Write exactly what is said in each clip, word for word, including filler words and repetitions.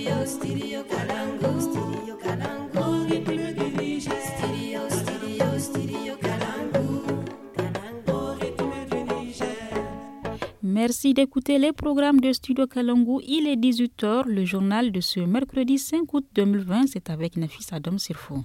Stereo, stereo Kalangu, stereo Kalangu, rythme du Niger. Stereo, stereo, stereo Kalangu, Kalangu, rythme du Niger. Merci d'écouter les programmes de Studio Kalangu. Il est dix-huit heures, le journal de ce mercredi cinq août deux mille vingt, c'est avec Nafis Adam Sirfo.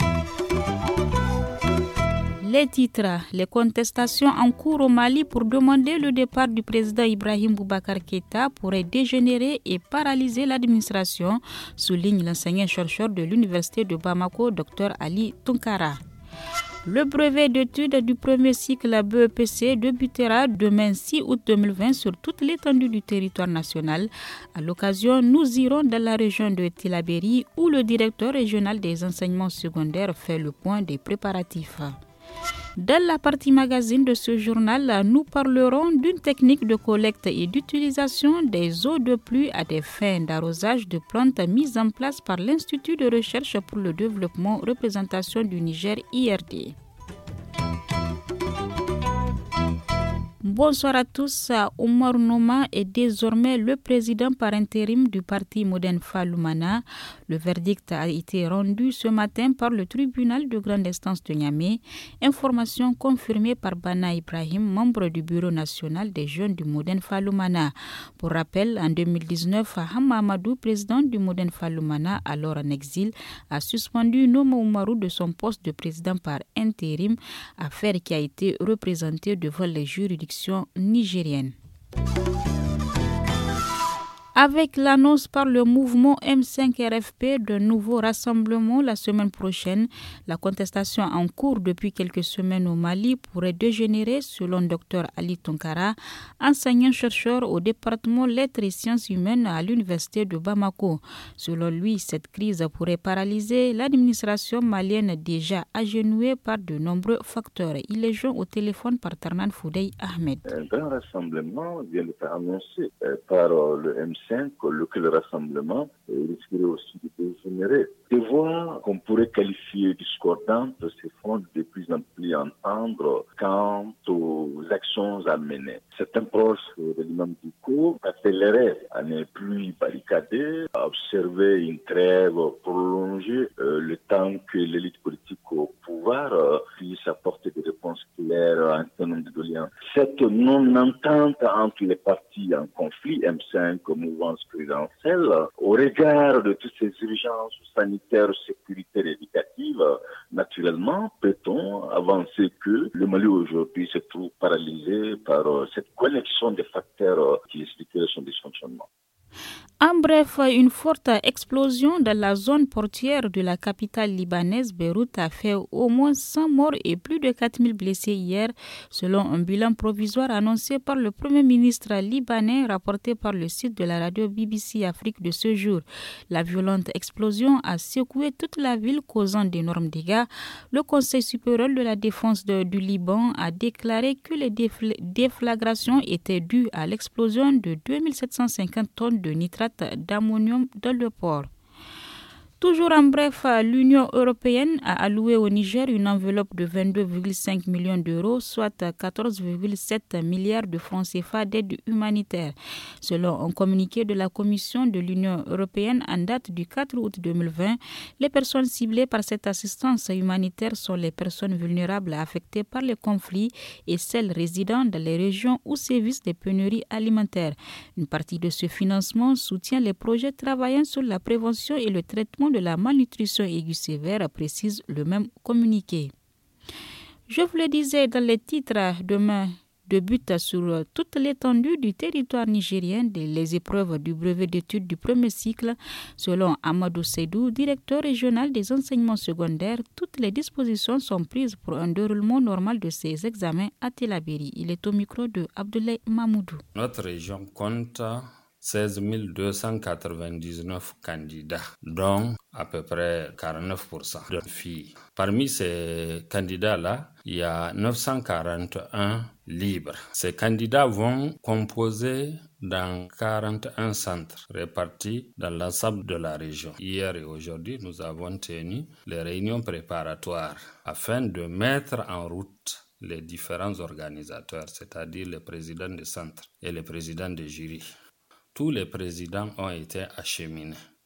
Les titres, les contestations en cours au Mali pour demander le départ du président Ibrahim Boubacar Keïta pourraient dégénérer et paralyser l'administration, souligne l'enseignant-chercheur de l'université de Bamako, Dr Ali Tunkara. Le brevet d'études du premier cycle B E P C débutera demain six août deux mille vingt sur toute l'étendue du territoire national. À l'occasion, nous irons dans la région de Tillabéri où le directeur régional des enseignements secondaires fait le point des préparatifs. Dans la partie magazine de ce journal, nous parlerons d'une technique de collecte et d'utilisation des eaux de pluie à des fins d'arrosage de plantes mise en place par l'Institut de recherche pour le développement représentation du Niger I R D. Bonsoir à tous. Omar Noma est désormais le président par intérim du parti Modern Falumana. Le verdict a été rendu ce matin par le tribunal de grande instance de Niamey. Information confirmée par Bana Ibrahim, membre du bureau national des jeunes du Modern Falumana. Pour rappel, en deux mille dix-neuf, Hamma Amadou, président du Modern Falumana, alors en exil, a suspendu Noma Oumarou de son poste de président par intérim, affaire qui a été représentée devant les juridictions nigérienne. Avec l'annonce par le mouvement M cinq R F P d'un nouveau rassemblement la semaine prochaine, la contestation en cours depuis quelques semaines au Mali pourrait dégénérer selon Dr Ali Tunkara, enseignant-chercheur au département lettres et sciences humaines à l'université de Bamako. Selon lui, cette crise pourrait paralyser l'administration malienne déjà agenouée par de nombreux facteurs. Il est joint au téléphone par Tarnan Foudey Ahmed. Un grand rassemblement vient de faire annoncer par le M cinq lequel rassemblement risquerait aussi de dégénérer. Des voix qu'on pourrait qualifier discordantes se font de plus en plus entendre quant aux actions à mener. Certains proches de l'imam du coup appelleraient à ne plus barricader, à observer une trêve prolongée euh, le temps que l'élite politique au pouvoir euh, puisse apporter des réponses claires à un certain nombre de doléances. Cette non-entente entre les partis en conflit, M cinq, mouvance présidentielle, au regard de toutes ces urgences sanitaires, sécuritaires et éducatives, naturellement, peut-on avancer que le Mali aujourd'hui se trouve paralysé par euh, cette connexion des facteurs euh, qui expliqueraient son dysfonctionnement. En bref, une forte explosion dans la zone portière de la capitale libanaise Beyrouth a fait au moins cent morts et plus de quatre mille blessés hier, selon un bilan provisoire annoncé par le Premier ministre libanais, rapporté par le site de la radio B B C Afrique de ce jour. La violente explosion a secoué toute la ville, causant d'énormes dégâts. Le Conseil supérieur de la défense de, du Liban a déclaré que les défl- déflagrations étaient dues à l'explosion de deux mille sept cent cinquante tonnes de nitrate d'ammonium dans le port. Toujours en bref, l'Union européenne a alloué au Niger une enveloppe de vingt-deux virgule cinq millions d'euros, soit quatorze virgule sept milliards de francs C F A d'aide humanitaire. Selon un communiqué de la Commission de l'Union européenne en date du quatre août deux mille vingt, les personnes ciblées par cette assistance humanitaire sont les personnes vulnérables affectées par les conflits et celles résidant dans les régions où sévissent des pénuries alimentaires. Une partie de ce financement soutient les projets travaillant sur la prévention et le traitement de la malnutrition aiguë sévère, précise le même communiqué. Je vous le disais dans les titres, demain débute sur toute l'étendue du territoire nigérien les épreuves du brevet d'études du premier cycle. Selon Amadou Seydou, directeur régional des enseignements secondaires, toutes les dispositions sont prises pour un déroulement normal de ces examens à Tillabéri. Il est au micro de Abdoulaye Mamoudou. Notre région compte seize mille deux cent quatre-vingt-dix-neuf candidats, dont à peu près quarante-neuf pour cent de filles. Parmi ces candidats-là, il y a neuf cent quarante et un libres. Ces candidats vont composer dans quarante et un centres répartis dans l'ensemble de la région. Hier et aujourd'hui, nous avons tenu les réunions préparatoires afin de mettre en route les différents organisateurs, c'est-à-dire les présidents des centres et les présidents des jurys. Tous les présidents ont été acheminés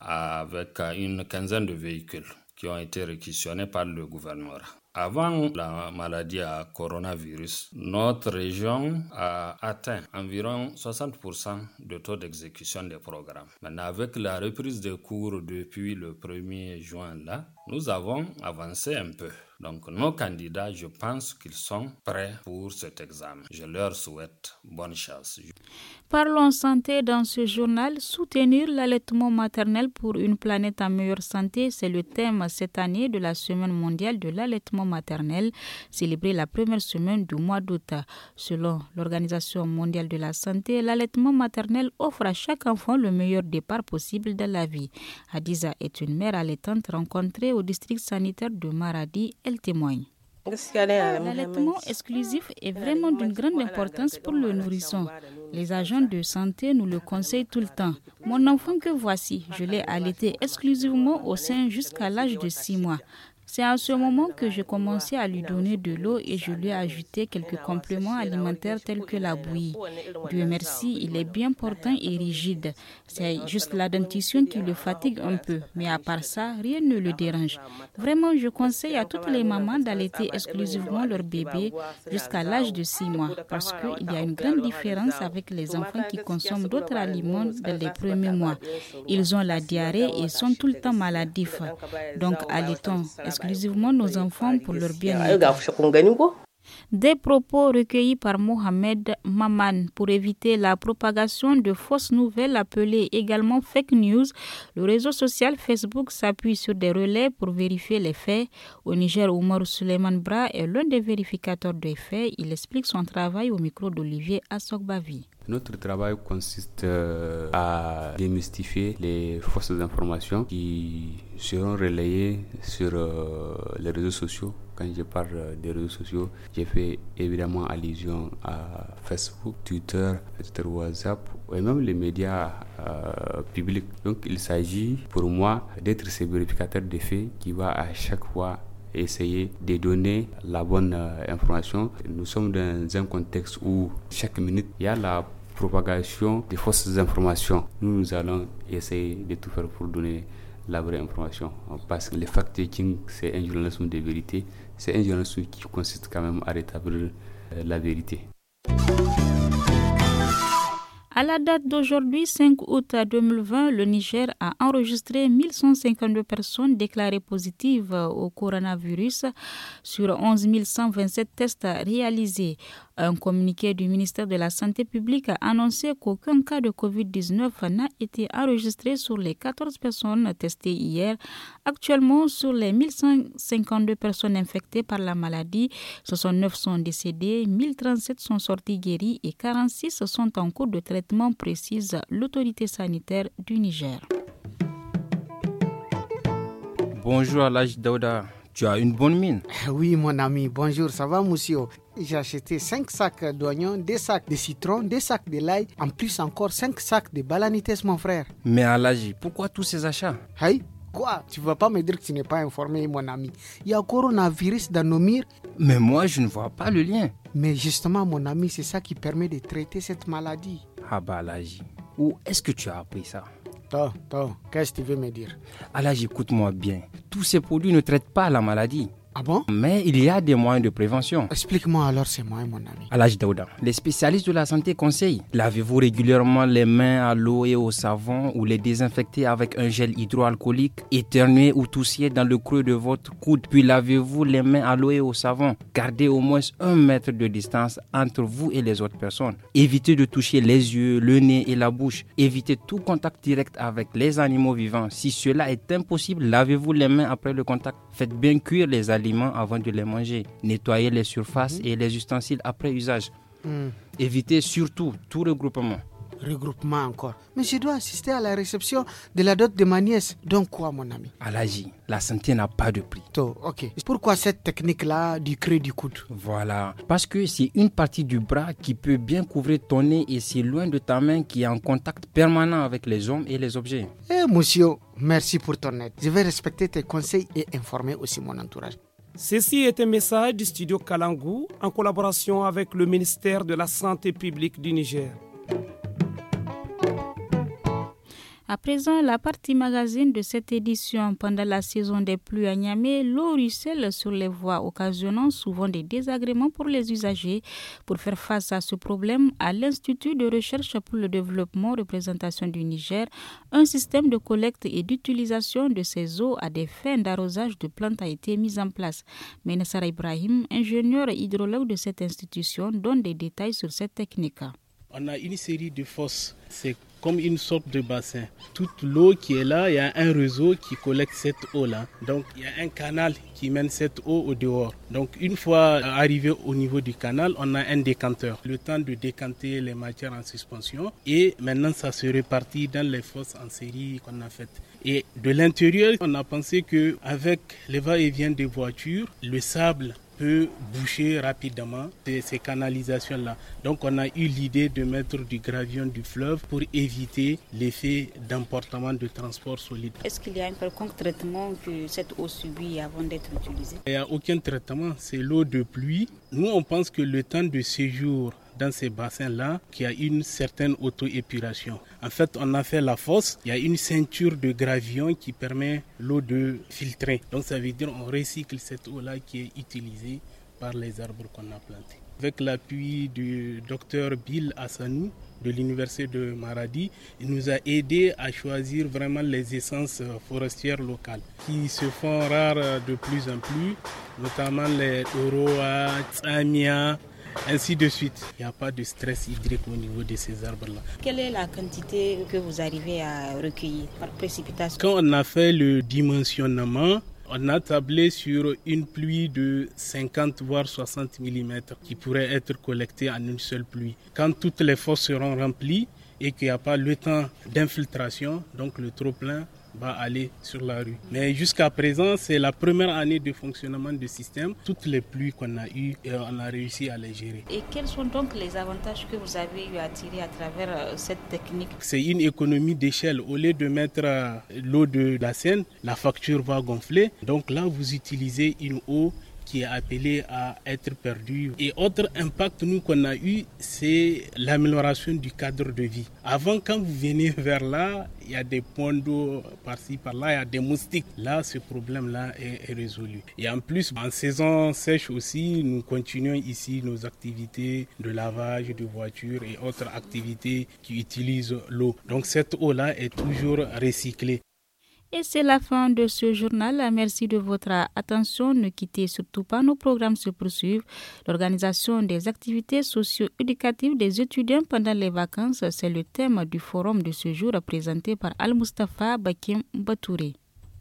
avec une quinzaine de véhicules qui ont été réquisitionnés par le gouvernement. Avant la maladie à coronavirus, notre région a atteint environ soixante pour cent de taux d'exécution des programmes. Maintenant, avec la reprise des cours depuis le premier juin, là, nous avons avancé un peu. Donc, nos candidats, je pense qu'ils sont prêts pour cet examen. Je leur souhaite bonne chance. Parlons santé dans ce journal. Soutenir l'allaitement maternel pour une planète en meilleure santé, c'est le thème cette année de la Semaine mondiale de l'allaitement maternel, célébrée la première semaine du mois d'août. Selon l'Organisation mondiale de la santé, l'allaitement maternel offre à chaque enfant le meilleur départ possible de la vie. Hadiza est une mère allaitante rencontrée au district sanitaire de Maradi. Elle témoigne. L'allaitement exclusif est vraiment d'une grande importance pour le nourrisson. Les agents de santé nous le conseillent tout le temps. Mon enfant que voici, je l'ai allaité exclusivement au sein jusqu'à l'âge de six mois. C'est à ce moment que j'ai commencé à lui donner de l'eau et je lui ai ajouté quelques compléments alimentaires tels que la bouillie. Dieu merci, il est bien portant et rigide. C'est juste la dentition qui le fatigue un peu, mais à part ça, rien ne le dérange. Vraiment, je conseille à toutes les mamans d'allaiter exclusivement leur bébé jusqu'à l'âge de six mois parce qu'il y a une grande différence avec les enfants qui consomment d'autres aliments dans les premiers mois. Ils ont la diarrhée et sont tout le temps maladifs. Donc, allaitons exclusivement nos enfants pour leur bien-être. Des propos recueillis par Mohamed Maman pour éviter la propagation de fausses nouvelles appelées également fake news. Le réseau social Facebook s'appuie sur des relais pour vérifier les faits. Au Niger, Omar Suleiman Bra est l'un des vérificateurs des faits. Il explique son travail au micro d'Olivier Assogbavi. Notre travail consiste euh, à démystifier les fausses informations qui seront relayées sur euh, les réseaux sociaux. Quand je parle des réseaux sociaux, j'ai fait évidemment allusion à Facebook, Twitter, peut-être WhatsApp et même les médias euh, publics. Donc il s'agit pour moi d'être ce vérificateur des faits qui va à chaque fois essayer de donner la bonne euh, information. Nous sommes dans un contexte où chaque minute il y a la propagation des fausses informations. Nous, nous allons essayer de tout faire pour donner la vraie information. Parce que le fact-checking, c'est un journalisme de vérité. C'est un journalisme qui consiste quand même à rétablir euh, la vérité. À la date d'aujourd'hui, cinq août deux mille vingt, le Niger a enregistré mille cent cinquante-deux personnes déclarées positives au coronavirus sur onze mille cent vingt-sept tests réalisés. Un communiqué du ministère de la Santé publique a annoncé qu'aucun cas de covid dix-neuf n'a été enregistré sur les quatorze personnes testées hier. Actuellement, sur les mille cent cinquante-deux personnes infectées par la maladie, soixante-neuf sont décédées, mille trente-sept sont sorties guéries et quarante-six sont en cours de traitement, précise l'autorité sanitaire du Niger. Bonjour Alhaji Daouda, tu as une bonne mine. Oui mon ami, bonjour, ça va monsieur? J'ai acheté cinq sacs d'oignons, deux sacs de citron, deux sacs de l'ail, en plus encore cinq sacs de balanites mon frère. Mais Alhaji, pourquoi tous ces achats? Hey, quoi? Tu ne vas pas me dire que tu n'es pas informé mon ami. Il y a coronavirus dans nos murs. Mais moi je ne vois pas le lien. Mais justement mon ami, c'est ça qui permet de traiter cette maladie. Ah bah Alhaji, où est-ce que tu as appris ça? Toi, toi, qu'est-ce que tu veux me dire? Alhaji, écoute-moi bien. Tous ces produits ne traitent pas la maladie. Ah bon? Mais il y a des moyens de prévention. Explique-moi alors ces moyens, mon ami. Alhaji Daouda, les spécialistes de la santé conseillent: lavez-vous régulièrement les mains à l'eau et au savon ou les désinfectez avec un gel hydroalcoolique. Éternuez ou toussiez dans le creux de votre coude, puis lavez-vous les mains à l'eau et au savon. Gardez au moins un mètre de distance entre vous et les autres personnes. Évitez de toucher les yeux, le nez et la bouche. Évitez tout contact direct avec les animaux vivants. Si cela est impossible, lavez-vous les mains après le contact. Faites bien cuire les aliments avant de les manger. Nettoyez les surfaces mmh. et les ustensiles après usage. Mmh. Évitez surtout tout regroupement. Regroupement encore. Mais je dois assister à la réception de la dot de ma nièce. Donc quoi, mon ami? Alhaji, la santé n'a pas de prix. To, ok. Pourquoi cette technique-là du creux du coude? Voilà. Parce que c'est une partie du bras qui peut bien couvrir ton nez et c'est loin de ta main qui est en contact permanent avec les hommes et les objets. Eh, monsieur, merci pour ton aide. Je vais respecter tes conseils et informer aussi mon entourage. Ceci est un message du studio Kalangu en collaboration avec le ministère de la Santé publique du Niger. À présent, la partie magazine de cette édition. Pendant la saison des pluies à Niamey, l'eau ruisselle sur les voies, occasionnant souvent des désagréments pour les usagers. Pour faire face à ce problème, à l'Institut de recherche pour le développement représentation du Niger, un système de collecte et d'utilisation de ces eaux à des fins d'arrosage de plantes a été mis en place. Menassar Ibrahim, ingénieur hydrologue de cette institution, donne des détails sur cette technique. On a une série de fosses. C'est comme une sorte de bassin. Toute l'eau qui est là, il y a un réseau qui collecte cette eau-là. Donc, il y a un canal qui mène cette eau au dehors. Donc, une fois arrivé au niveau du canal, on a un décanteur. Le temps de décanter les matières en suspension. Et maintenant, ça se répartit dans les fosses en série qu'on a faites. Et de l'intérieur, on a pensé qu'avec les va-et-vient des voitures, le sable peut boucher rapidement ces canalisations-là. Donc on a eu l'idée de mettre du gravillon du fleuve pour éviter l'effet d'emportement de transport solide. Est-ce qu'il y a un quelconque traitement que cette eau subit avant d'être utilisée? Il n'y a aucun traitement, c'est l'eau de pluie. Nous on pense que le temps de séjour dans ces bassins-là, qu'il y a une certaine auto-épuration. En fait, on a fait la fosse, il y a une ceinture de gravillon qui permet l'eau de filtrer. Donc ça veut dire qu'on recycle cette eau-là qui est utilisée par les arbres qu'on a plantés. Avec l'appui du docteur Bill Hassanou de l'université de Maradi, il nous a aidé à choisir vraiment les essences forestières locales qui se font rares de plus en plus, notamment les Oroa, Tsamia, ainsi de suite. Il n'y a pas de stress hydrique au niveau de ces arbres-là. Quelle est la quantité que vous arrivez à recueillir par précipitation? Quand on a fait le dimensionnement, on a tablé sur une pluie de cinquante voire soixante millimètres qui pourrait être collectée en une seule pluie. Quand toutes les fosses seront remplies et qu'il n'y a pas le temps d'infiltration, donc le trop-plein va aller sur la rue. Mais jusqu'à présent, c'est la première année de fonctionnement du système. Toutes les pluies qu'on a eues, on a réussi à les gérer. Et quels sont donc les avantages que vous avez eu à tirer à travers cette technique? C'est une économie d'échelle. Au lieu de mettre l'eau de la Seine, la facture va gonfler. Donc là, vous utilisez une eau qui est appelé à être perdu. Et autre impact nous qu'on a eu, c'est l'amélioration du cadre de vie. Avant, quand vous venez vers là, il y a des points d'eau par-ci, par-là, il y a des moustiques. Là, ce problème-là est, est résolu. Et en plus, en saison sèche aussi, nous continuons ici nos activités de lavage de voitures et autres activités qui utilisent l'eau. Donc cette eau-là est toujours recyclée. Et c'est la fin de ce journal. Merci de votre attention. Ne quittez surtout pas, nos programmes se poursuivent. L'organisation des activités socio-éducatives des étudiants pendant les vacances, c'est le thème du forum de ce jour présenté par Al-Mustafa Bakim Batouré.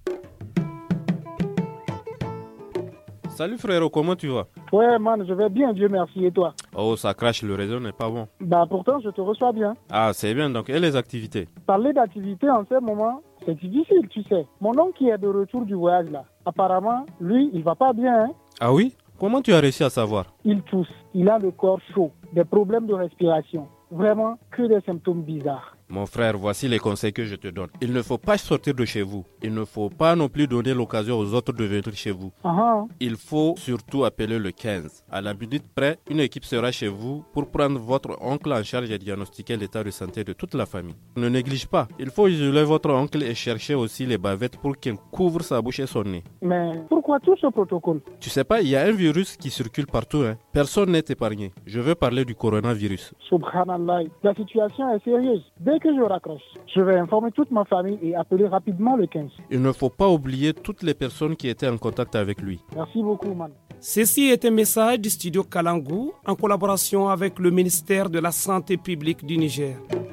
Salut frérot, comment tu vas? Ouais man, je vais bien, Dieu merci, et toi? Oh, ça crache, le réseau n'est pas bon. Bah pourtant, je te reçois bien. Ah, c'est bien, donc, et les activités? Parler d'activités en ce moment, c'est difficile, tu sais. Mon oncle qui est de retour du voyage là, apparemment, lui, il va pas bien. Hein? Ah oui? Comment tu as réussi à savoir? Il tousse, il a le corps chaud, des problèmes de respiration. Vraiment, que des symptômes bizarres. Mon frère, voici les conseils que je te donne. Il ne faut pas sortir de chez vous. Il ne faut pas non plus donner l'occasion aux autres de venir chez vous. Uh-huh. Il faut surtout appeler le quinze. À la minute près, une équipe sera chez vous pour prendre votre oncle en charge et diagnostiquer l'état de santé de toute la famille. Ne néglige pas. Il faut isoler votre oncle et chercher aussi les bavettes pour qu'il couvre sa bouche et son nez. Mais pourquoi tout ce protocole? Tu sais pas, il y a un virus qui circule partout. Hein. Personne n'est épargné. Je veux parler du coronavirus. Subhanallah, la situation est sérieuse. Dès que je raccroche, je vais informer toute ma famille et appeler rapidement le quinze. Il ne faut pas oublier toutes les personnes qui étaient en contact avec lui. Merci beaucoup, man. Ceci est un message du studio Kalangu en collaboration avec le ministère de la Santé publique du Niger.